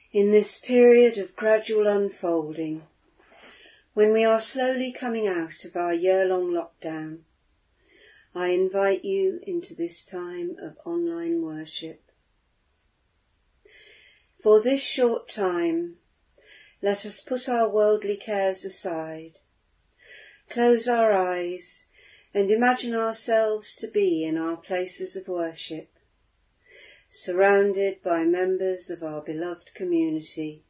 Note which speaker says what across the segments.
Speaker 1: In this period of gradual unfolding, when we are slowly coming out of our year-long lockdown, I invite you into this time of online worship. For this short time, let us put our worldly cares aside, close our eyes and imagine ourselves to be in our places of worship, surrounded by members of our beloved community,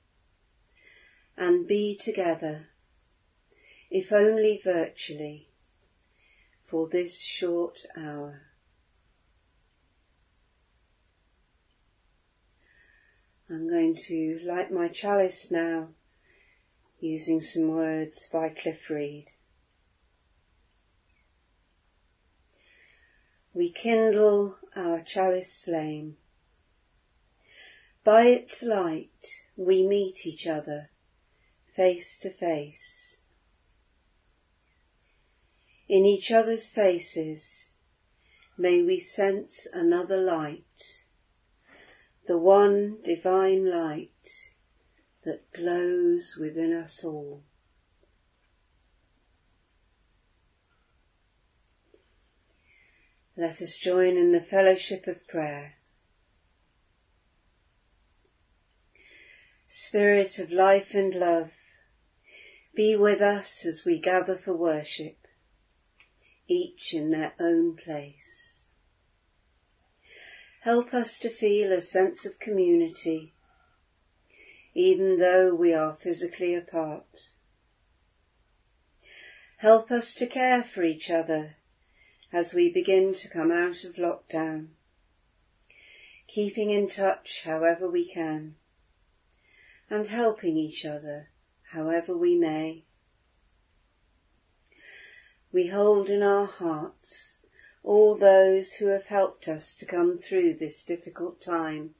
Speaker 1: and be together, if only virtually, for this short hour. I'm going to light my chalice now, using some words by Cliff Reed. We kindle our chalice flame. By its light we meet each other face to face. In each other's faces may we sense another light, the one divine light that glows within us all. Let us join in the fellowship of prayer. Spirit of life and love, be with us as we gather for worship, each in their own place. Help us to feel a sense of community, even though we are physically apart. Help us to care for each other as we begin to come out of lockdown, keeping in touch however we can, and helping each other however we may. We hold in our hearts all those who have helped us to come through this difficult time,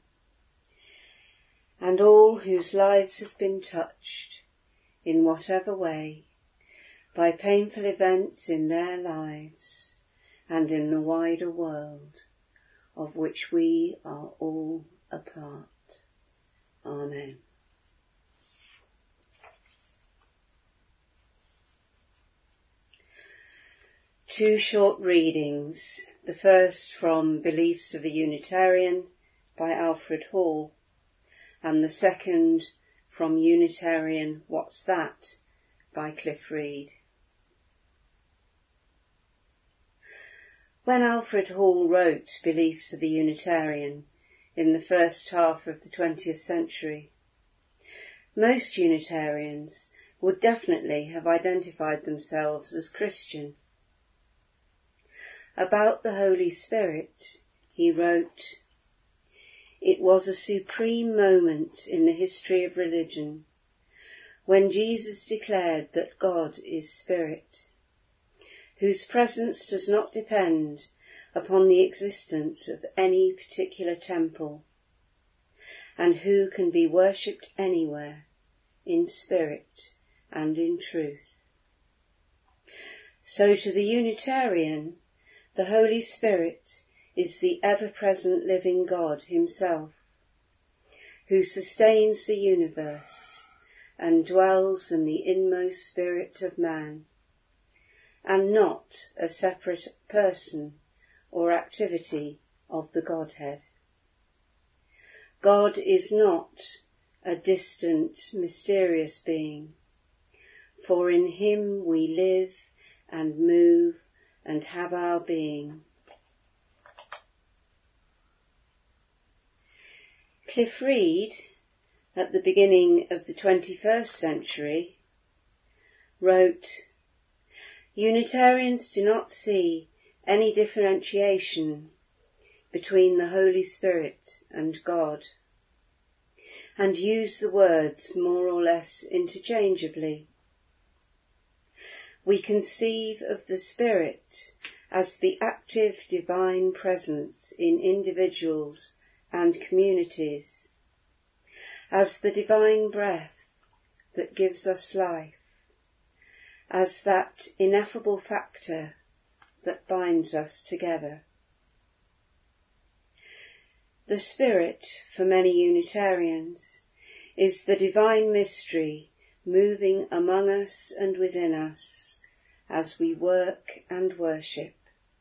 Speaker 1: and all whose lives have been touched, in whatever way, by painful events in their lives and in the wider world of which we are all a part. Amen. Two short readings, the first from Beliefs of a Unitarian by Alfred Hall, and the second from Unitarian What's That by Cliff Reed. When Alfred Hall wrote Beliefs of a Unitarian in the first half of the 20th century, most Unitarians would definitely have identified themselves as Christian. About the Holy Spirit, he wrote, "It was a supreme moment in the history of religion when Jesus declared that God is Spirit, whose presence does not depend upon the existence of any particular temple, and who can be worshipped anywhere, in spirit and in truth." So to the Unitarian, the Holy Spirit is the ever-present living God himself, who sustains the universe and dwells in the inmost spirit of man, and not a separate person or activity of the Godhead. God is not a distant, mysterious being, for in him we live and move and have our being. Cliff Reed, at the beginning of the 21st century, wrote, "Unitarians do not see any differentiation between the Holy Spirit and God, and use the words more or less interchangeably. We conceive of the Spirit as the active divine presence in individuals and communities, as the divine breath that gives us life, as that ineffable factor that binds us together." The Spirit, for many Unitarians, is the divine mystery moving among us and within us as we work and worship.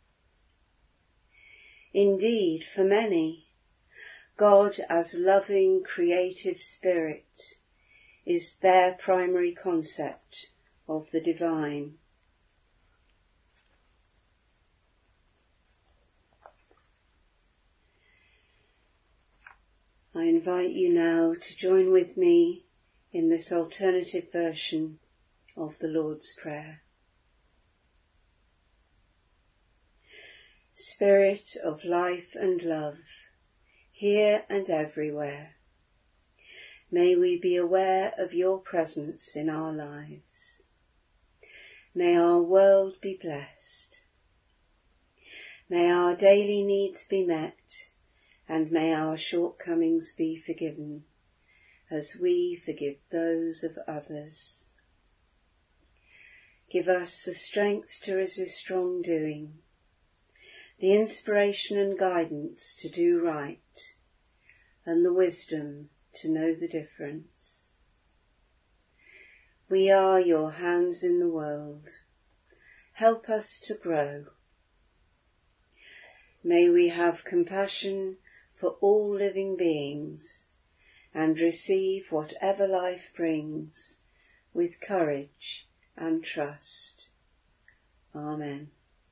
Speaker 1: Indeed, for many, God as loving, creative spirit is their primary concept of the divine. I invite you now to join with me in this alternative version of the Lord's Prayer. Spirit of life and love, here and everywhere, may we be aware of your presence in our lives. May our world be blessed. May our daily needs be met, and may our shortcomings be forgiven, as we forgive those of others. Give us the strength to resist wrongdoing, the inspiration and guidance to do right, and the wisdom to know the difference. We are your hands in the world. Help us to grow. May we have compassion for all living beings and receive whatever life brings with courage and trust. Amen.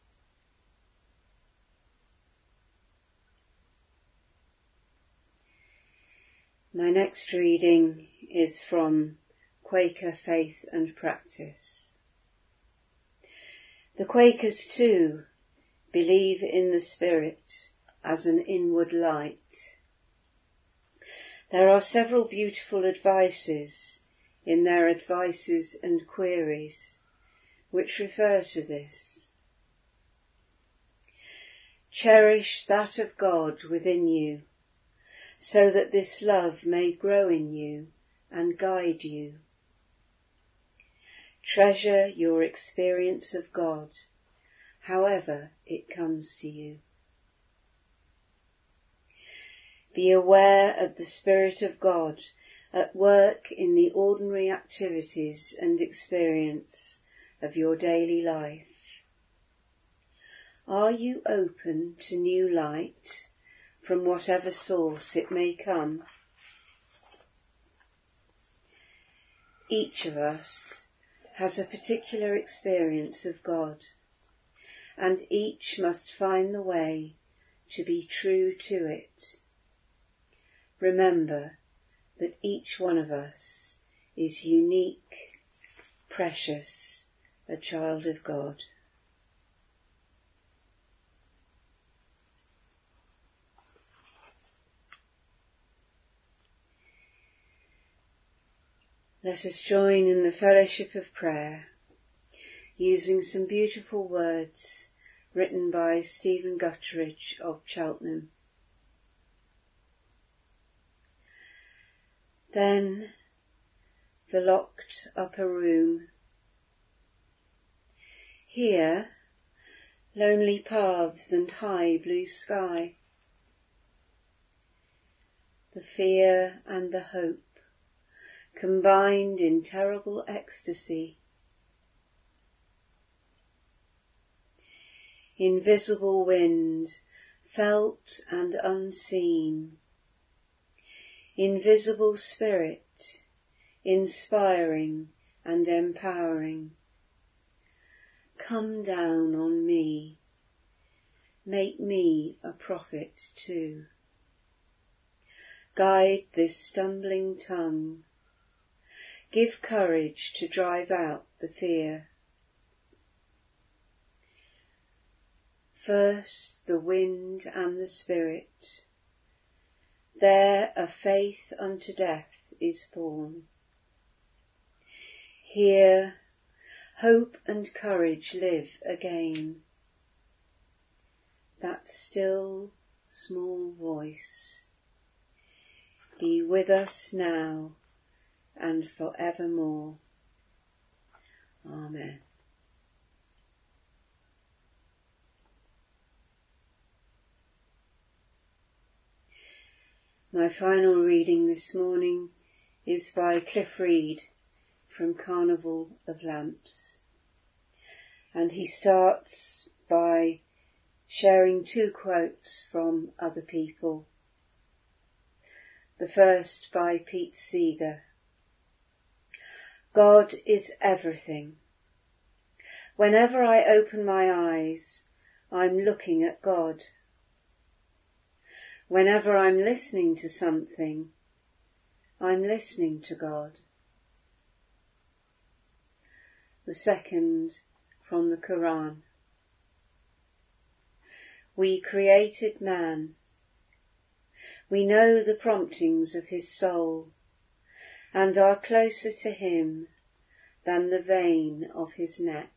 Speaker 1: My next reading is from Quaker Faith and Practice. The Quakers too believe in the Spirit as an inward light. There are several beautiful advices in their Advices and Queries which refer to this. Cherish that of God within you, so that this love may grow in you and guide you. Treasure your experience of God, however it comes to you. Be aware of the Spirit of God at work in the ordinary activities and experience of your daily life. Are you open to new light from whatever source it may come? Each of us has a particular experience of God, and each must find the way to be true to it. Remember that each one of us is unique, precious, a child of God. Let us join in the fellowship of prayer, using some beautiful words written by Stephen Gutteridge of Cheltenham. Then the locked upper room. Here, lonely paths and high blue sky. The fear and the hope combined in terrible ecstasy. Invisible wind, felt and unseen. Invisible spirit, inspiring and empowering. Come down on me. Make me a prophet too. Guide this stumbling tongue. Give courage to drive out the fear. First the wind and the spirit. There a faith unto death is born. Here hope and courage live again. That still small voice, be with us now and forevermore. Amen. My final reading this morning is by Cliff Reed from Carnival of Lamps. And he starts by sharing 2 quotes from other people. The first by Pete Seeger. God is everything. Whenever I open my eyes, I'm looking at God. Whenever I'm listening to something, I'm listening to God. The second from the Quran. We created man. We know the promptings of his soul and are closer to him than the vein of his neck.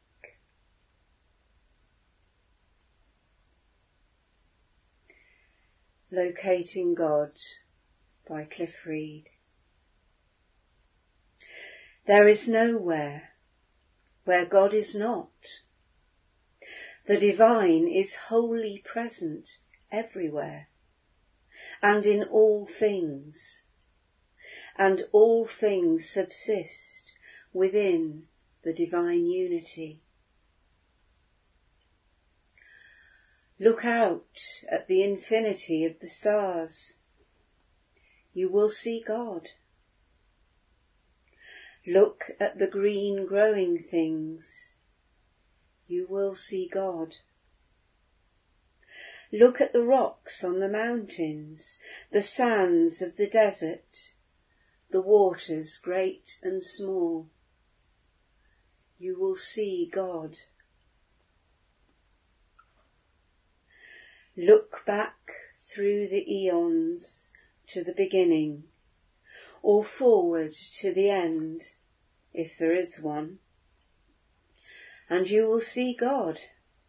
Speaker 1: Locating God by Cliff Reed. There is nowhere where God is not. The divine is wholly present everywhere and in all things, and all things subsist within the divine unity. Look out at the infinity of the stars. You will see God. Look at the green growing things. You will see God. Look at the rocks on the mountains, the sands of the desert, the waters great and small. You will see God. Look back through the eons to the beginning, or forward to the end, if there is one, and you will see God.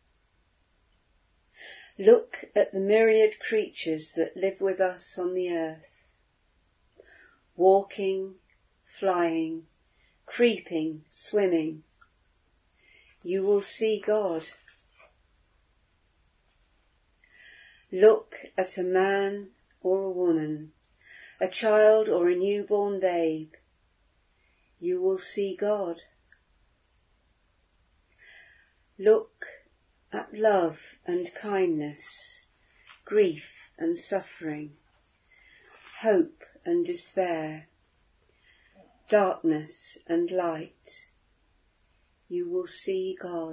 Speaker 1: Look at the myriad creatures that live with us on the earth, walking, flying, creeping, swimming. You will see God. Look at a man or a woman, a child or a newborn babe. You will see God. Look at love and kindness, grief and suffering, hope and despair, darkness and light. You will see God.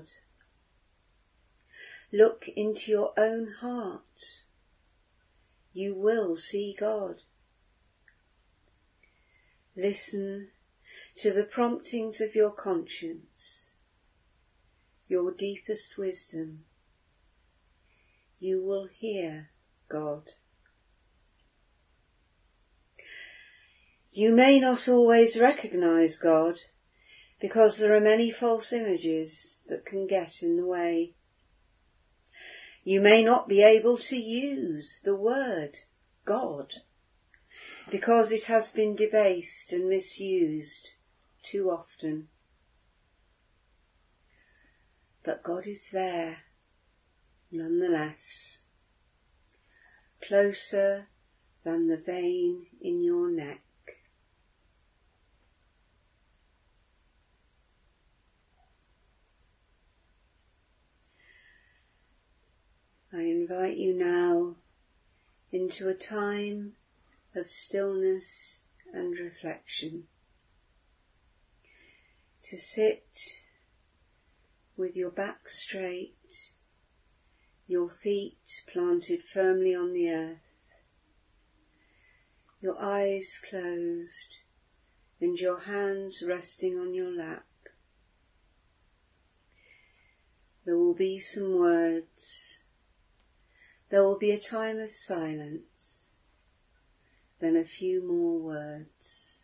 Speaker 1: Look into your own heart. You will see God. Listen to the promptings of your conscience, your deepest wisdom. You will hear God. You may not always recognize God because there are many false images that can get in the way. You may not be able to use the word God because it has been debased and misused too often. But God is there nonetheless, closer than the vein in your neck. I invite you now into a time of stillness and reflection, to sit with your back straight, your feet planted firmly on the earth, your eyes closed and your hands resting on your lap. There will be some words. There will be a time of silence, then a few more words.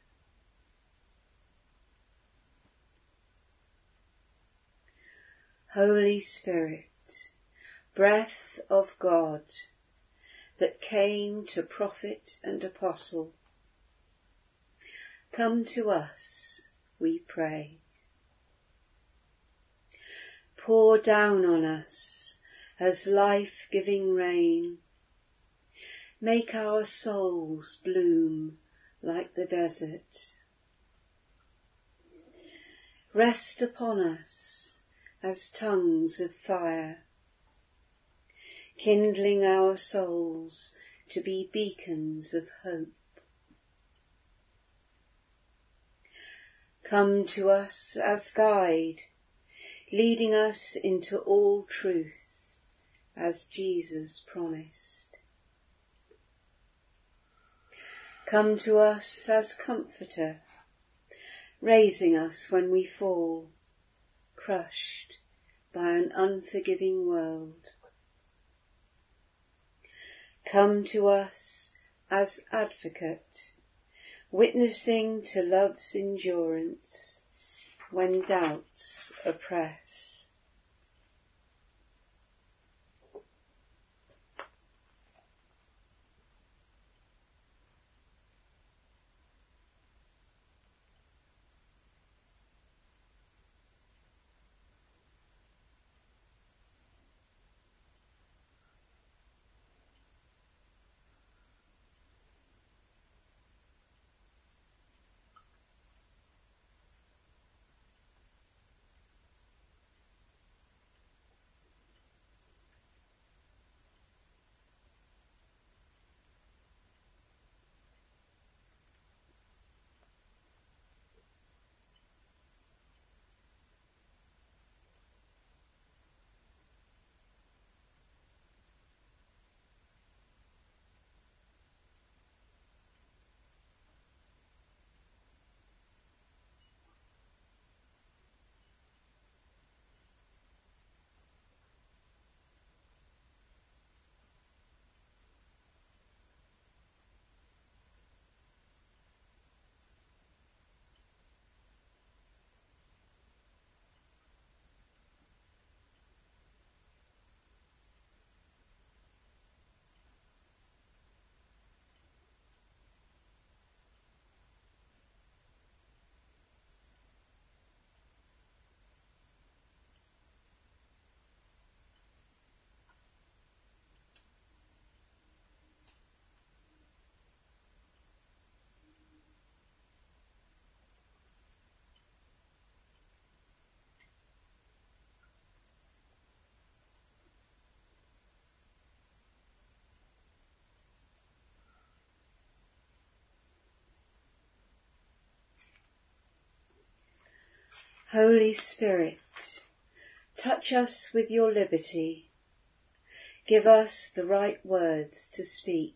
Speaker 1: Holy Spirit, breath of God, that came to prophet and apostle, come to us, we pray. Pour down on us as life-giving rain. Make our souls bloom like the desert. rest upon us as tongues of fire, kindling our souls to be beacons of hope. Come to us as guide, leading us into all truth, as Jesus promised. Come to us as comforter, raising us when we fall, crushed by an unforgiving world. Come to us as advocate, witnessing to love's endurance when doubts oppress. Holy Spirit, touch us with your liberty. Give us the right words to speak.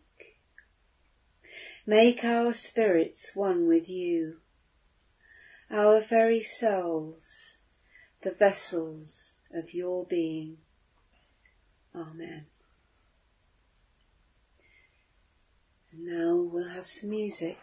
Speaker 1: Make our spirits one with you, our very selves, the vessels of your being. Amen. And now we'll have some music.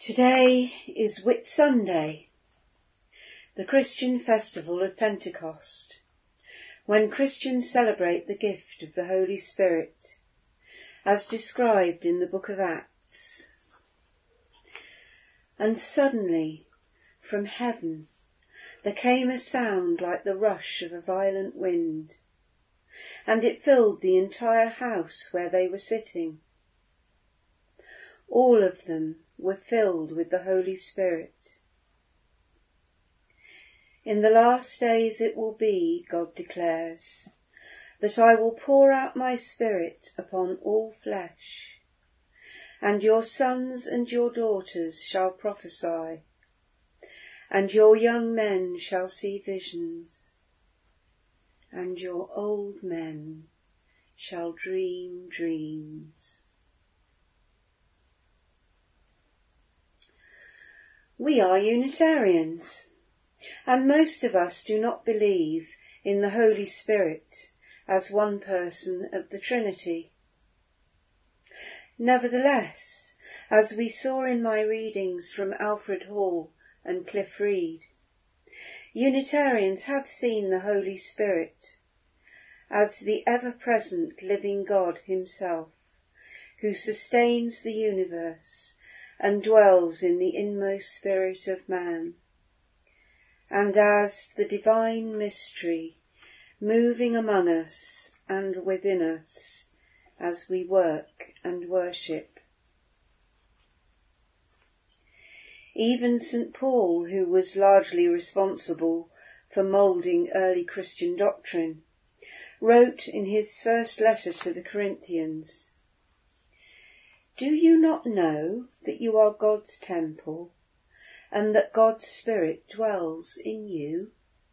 Speaker 1: Today is Whit Sunday, the Christian festival of Pentecost, when Christians celebrate the gift of the Holy Spirit, as described in the book of Acts. And suddenly, from heaven, there came a sound like the rush of a violent wind, and it filled the entire house where they were sitting. All of them were filled with the Holy Spirit. In the last days it will be, God declares, that I will pour out my Spirit upon all flesh, and your sons and your daughters shall prophesy, and your young men shall see visions, and your old men shall dream dreams. We are Unitarians, and most of us do not believe in the Holy Spirit as one person of the Trinity. Nevertheless, as we saw in my readings from Alfred Hall and Cliff Reed, Unitarians have seen the Holy Spirit as the ever-present living God himself, who sustains the universe and dwells in the inmost spirit of man, and as the divine mystery moving among us and within us as we work and worship. Even St. Paul, who was largely responsible for moulding early Christian doctrine, wrote in his first letter to the Corinthians, "Do you not know that you are God's temple, and that God's Spirit dwells in you?"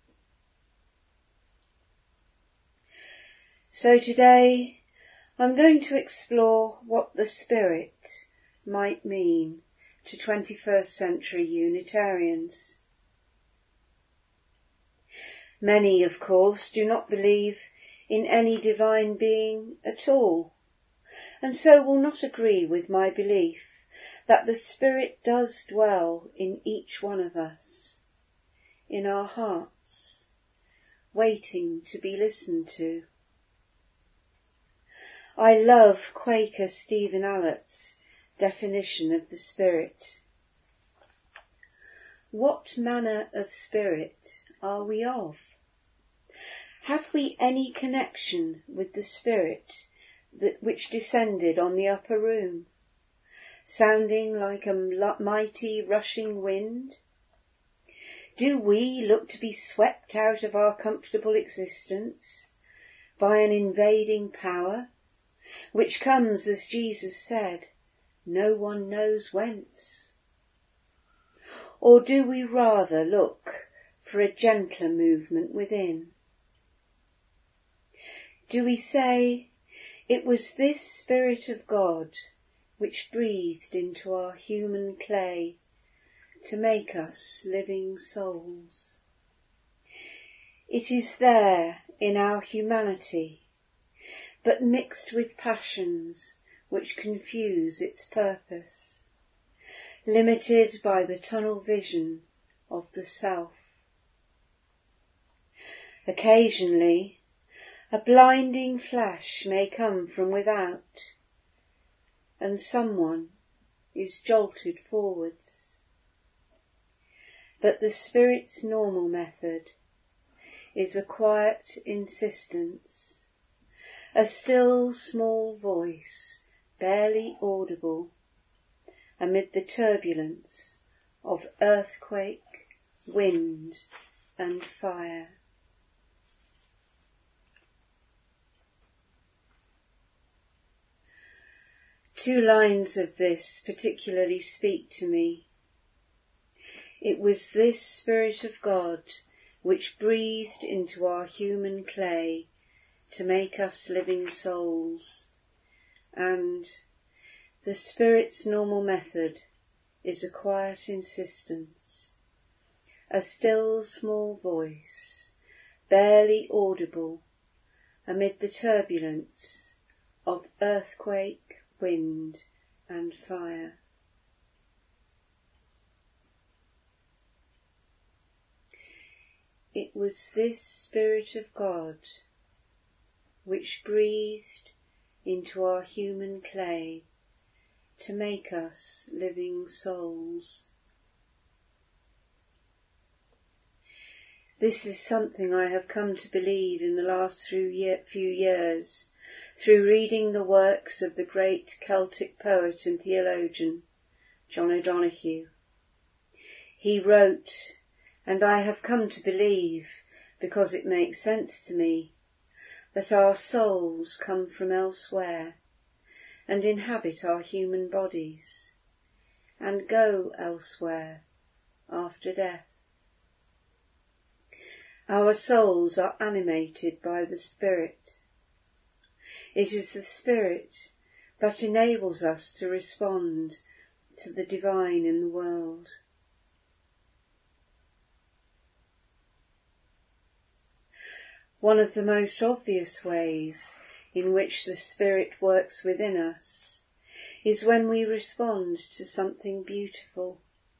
Speaker 1: So today I'm going to explore what the Spirit might mean to 21st century Unitarians. Many, of course, do not believe in any divine being at all, and so will not agree with my belief that the Spirit does dwell in each one of us, in our hearts, waiting to be listened to. I love Quaker Stephen Allett's definition of the Spirit. What manner of spirit are we of? Have we any connection with the Spirit which descended on the upper room, sounding like a mighty rushing wind? Do we look to be swept out of our comfortable existence by an invading power, which comes, as Jesus said, no one knows whence? Or do we rather look for a gentler movement within? Do we say, it was this Spirit of God which breathed into our human clay to make us living souls? It is there in our humanity, but mixed with passions which confuse its purpose, limited by the tunnel vision of the self. Occasionally, a blinding flash may come from without, and someone is jolted forwards. But the Spirit's normal method is a quiet insistence, a still small voice, barely audible, amid the turbulence of earthquake, wind, and fire. Two lines of this particularly speak to me. It was this Spirit of God which breathed into our human clay to make us living souls, and the Spirit's normal method is a quiet insistence, a still small voice, barely audible amid the turbulence of earthquake, wind and fire. it was this Spirit of God which breathed into our human clay to make us living souls. This is something I have come to believe in the last few years through reading the works of the great Celtic poet and theologian, John O'Donoghue. He wrote, and I have come to believe, because it makes sense to me, that our souls come from elsewhere and inhabit our human bodies and go elsewhere after death. Our souls are animated by the Spirit. It is the Spirit that enables us to respond to the divine in the world. One of the most obvious ways in which the Spirit works within us is when we respond to something beautiful.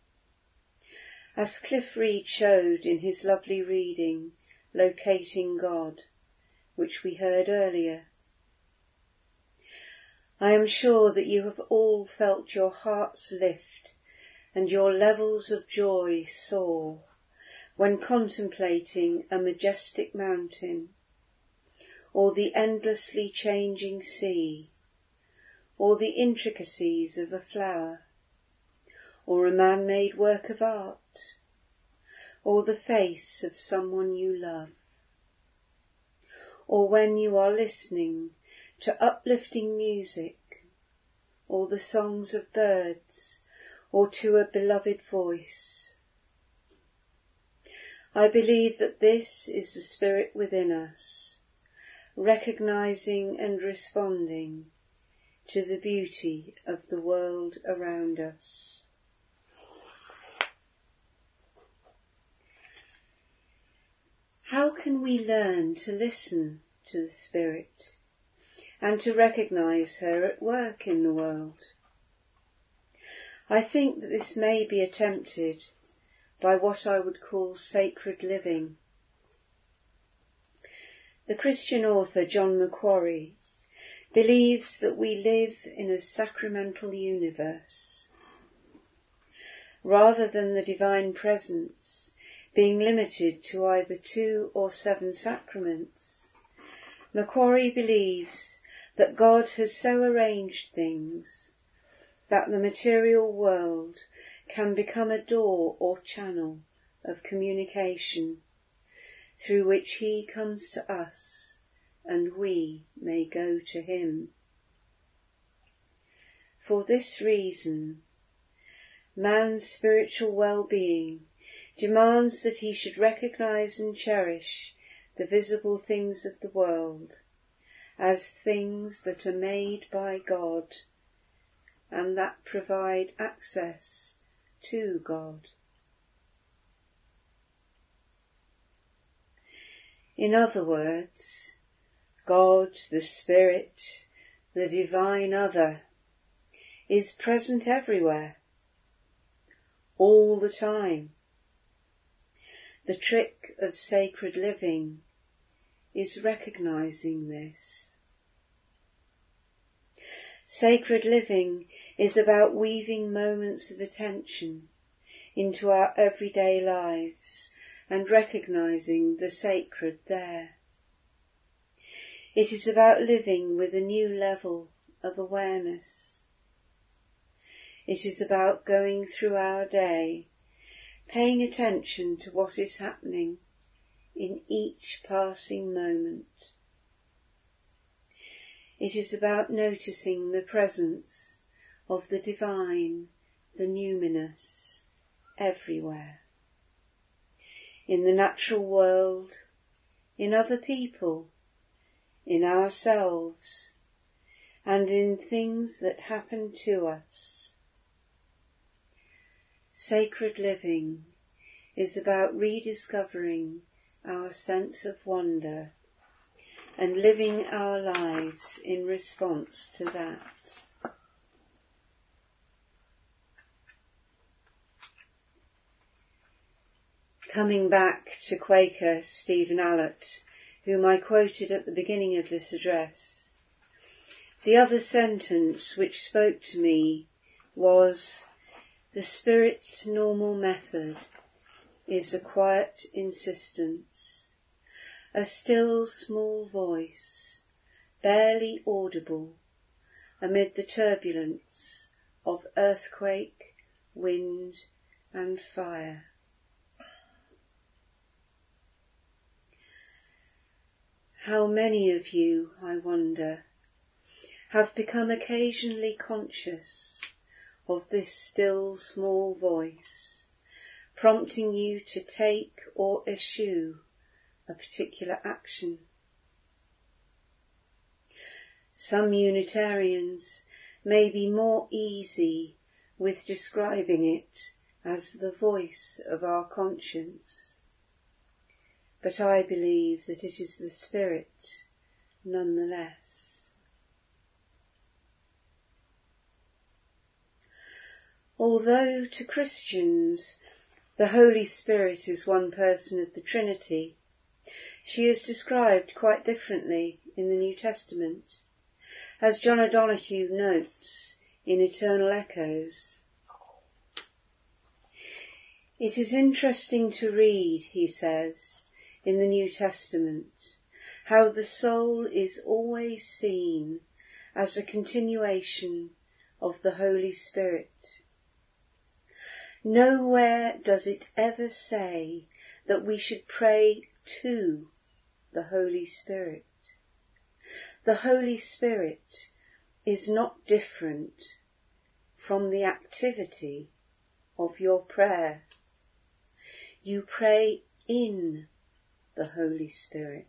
Speaker 1: As Cliff Reed showed in his lovely reading, Locating God, which we heard earlier. I am sure that you have all felt your hearts lift and your levels of joy soar when contemplating a majestic mountain, or the endlessly changing sea, or the intricacies of a flower, or a man-made work of art, or the face of someone you love, or when you are listening to uplifting music, or the songs of birds, or to a beloved voice. I believe that this is the Spirit within us, recognizing and responding to the beauty of the world around us. How can we learn to listen to the Spirit and to recognize her at work in the world? I think that this may be attempted by what I would call sacred living. The Christian author John Macquarie believes that we live in a sacramental universe. Rather than the divine presence being limited to either 2 or 7 sacraments, Macquarie believes that God has so arranged things that the material world can become a door or channel of communication through which he comes to us and we may go to him. For this reason, man's spiritual well-being demands that he should recognize and cherish the visible things of the world as things that are made by God and that provide access to God. In other words, God, the Spirit, the divine other, is present everywhere, all the time. The trick of sacred living is recognizing this. Sacred living is about weaving moments of attention into our everyday lives and recognizing the sacred there. It is about living with a new level of awareness. It is about going through our day, paying attention to what is happening in each passing moment. It is about noticing the presence of the divine, the numinous, everywhere. In the natural world, in other people, in ourselves, and in things that happen to us. Sacred living is about rediscovering our sense of wonder and living our lives in response to that. Coming back to Quaker Stephen Allott, whom I quoted at the beginning of this address, the other sentence which spoke to me was, "The Spirit's normal method is a quiet insistence, a still small voice, barely audible amid the turbulence of earthquake, wind and fire." How many of you, I wonder, have become occasionally conscious of this still small voice, prompting you to take or eschew a particular action? Some Unitarians may be more easy with describing it as the voice of our conscience, but I believe that it is the Spirit nonetheless. Although to Christians the Holy Spirit is one person of the Trinity, she is described quite differently in the New Testament, as John O'Donoghue notes in Eternal Echoes. It is interesting to read, he says, in the New Testament, how the soul is always seen as a continuation of the Holy Spirit. Nowhere does it ever say that we should pray to the Holy Spirit. The Holy Spirit is not different from the activity of your prayer. You pray in the Holy Spirit.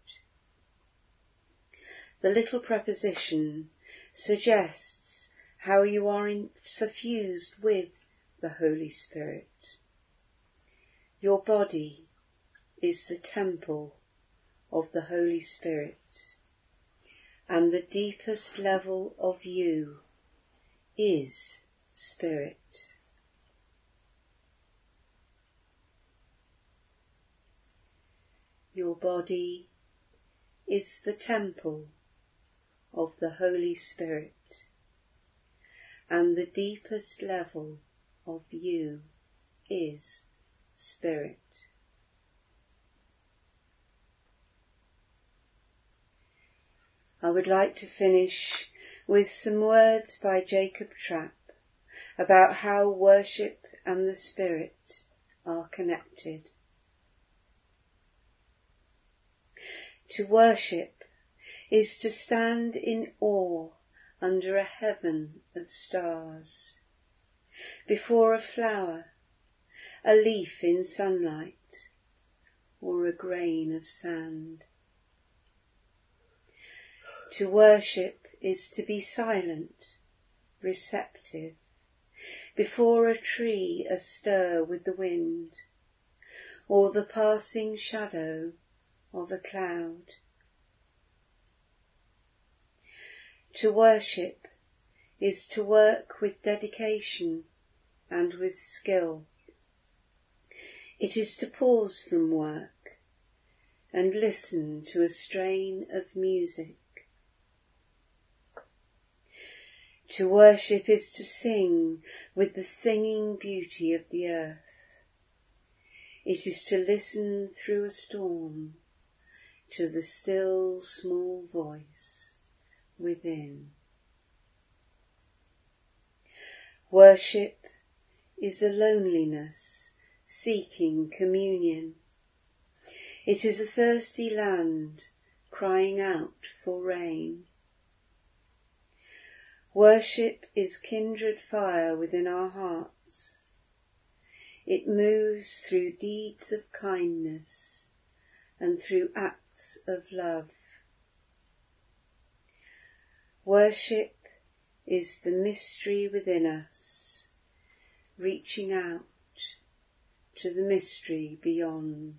Speaker 1: The little preposition suggests how you are suffused with the Holy Spirit. Your body is the temple of the Holy Spirit, and the deepest level of you is Spirit. Your body is the temple of the Holy Spirit, and the deepest level of you is Spirit. I would like to finish with some words by Jacob Trapp about how worship and the Spirit are connected. To worship is to stand in awe under a heaven of stars, before a flower, a leaf in sunlight, or a grain of sand. To worship is to be silent, receptive, before a tree astir with the wind, or the passing shadow of a cloud. To worship is to work with dedication and with skill. It is to pause from work and listen to a strain of music. To worship is to sing with the singing beauty of the earth. It is to listen through a storm to the still small voice within. Worship is a loneliness seeking communion. It is a thirsty land crying out for rain. Worship is kindred fire within our hearts. It moves through deeds of kindness and through acts of love. Worship is the mystery within us, reaching out to the mystery beyond.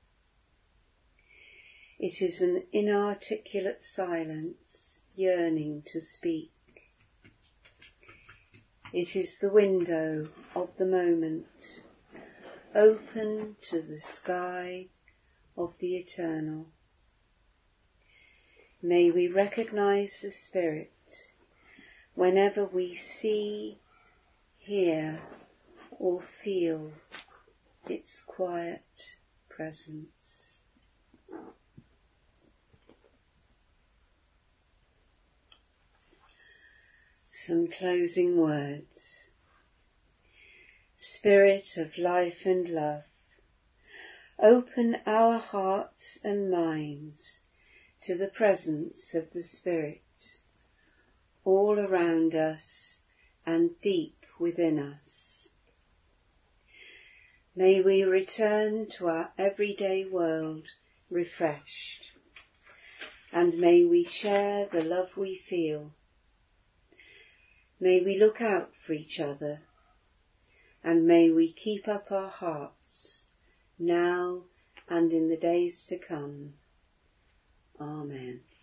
Speaker 1: It is an inarticulate silence yearning to speak. It is the window of the moment, open to the sky of the eternal. May we recognize the Spirit whenever we see, hear, or feel its quiet presence. Some closing words. Spirit of life and love, open our hearts and minds to the presence of the Spirit, all around us and deep within us. May we return to our everyday world refreshed, and may we share the love we feel. May we look out for each other, and may we keep up our hearts now and in the days to come. Amen.